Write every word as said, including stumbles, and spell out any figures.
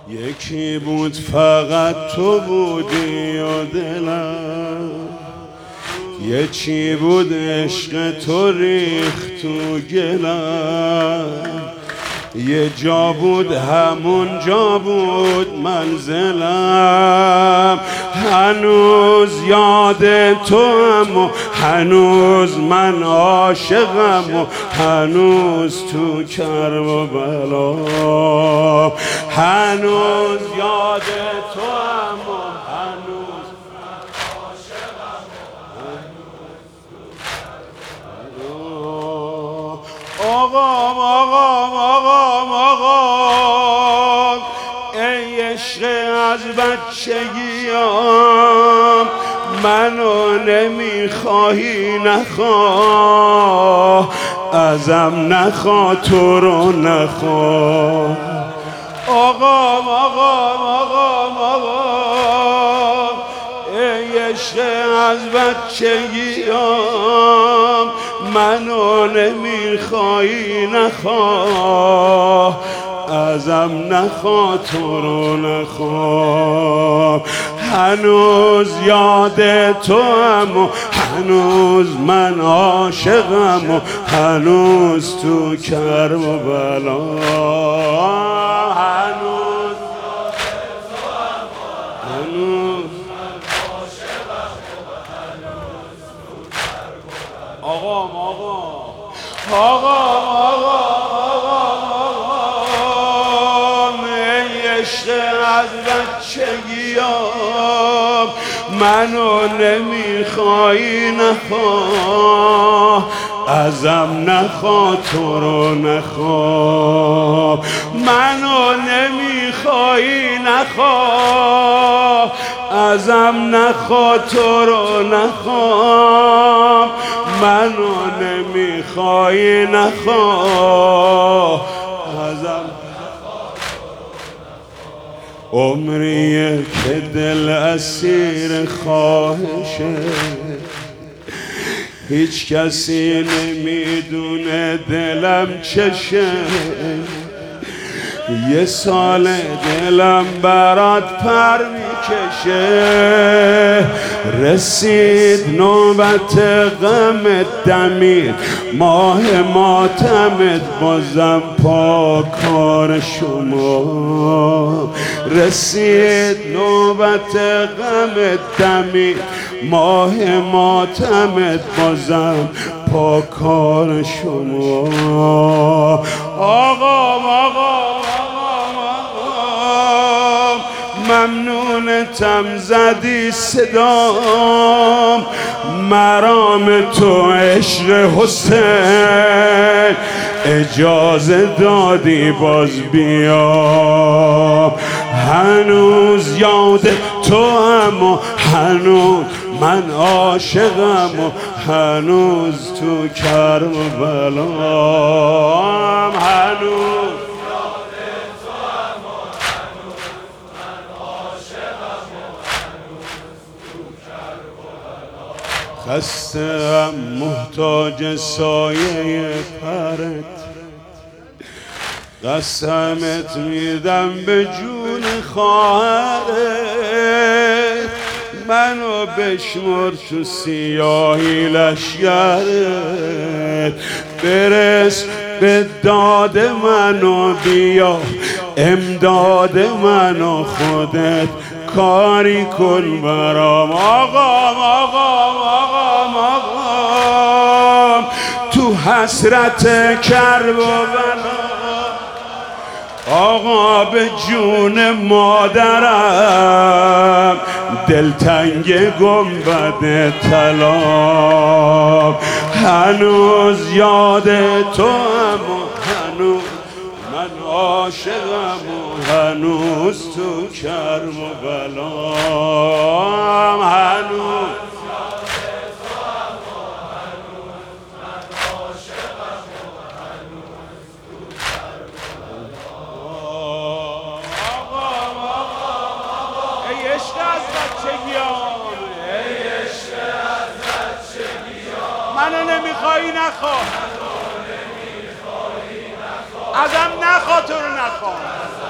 یکی بود فقط تو بودی و دلم، یه چی بود عشق تو ریخت تو گلم، یه جا بود همون جا بود منزلم. هنوز یاد تو هم و هنوز من عاشقم و هنوز تو کرب و بلا، هنوز یاد تو هم و هنوز من عاشقم و هنوز تو کرب و بلا. آقام آقام آقام آقام ای عشق از بچگیام، منو نمیخواهی نخواه، ازم نخواه تو رو نخواه. آقام آقام آقام آقام ای عشق از بچگیام، منو نمیخوایی نخواه، ازم نخواه تو رو نخواه. هنوز یاد تو هم و هنوز من عاشقم و هنوز تو کرب و بلا، هنوز یاد تو هم و هنوز من عاشقم و هنوز تو کرب و بلا. آقام آقام آقام آقام آقام ای عشق از بچگیام، منو نمیخوایی نخواه، ازم نخواه تو رو نخواه. منو نمیخوایی نخواه، ازم نخواه تو رو نخواه. منو نمیخوایی نخواه، ازم عمریه که دل اسیر خواهشه، هیچ کسی نمیدونه دلم چشه. یه سال دلم برات پر میکشه، رسید نوبت غمت دمید ماه ماتمت، بازم پا کار شما. رسید نوبت غمت دمید ماه ماتمت، بازم پا کار شما. آقام آقام ممنونتم زدی صدام، مرام تو عشق حسین، اجازه دادی باز بیام. هنوز یاد تو هم و هنوز من عاشقم و هنوز تو کرب و بلام، هنوز خسته‌ام محتاج سایه پرت، قسمت میدم به جون خواهرت، منو بشمر تو سیاهی لشگرت. برس به داد منو بیا امداد منو، خودت کاری کن برام. آقام آقام آقام آقام تو حسرت کرب و بلا، آقا به جون مادرم دلتنگ گنبد طلا. هنوز یاد تو هم و هنوز من عاشقم و هنوز تو کرب و بلام، هنوز منو نمیخوایی نخواه، ازم نخواه تو رو نخواه.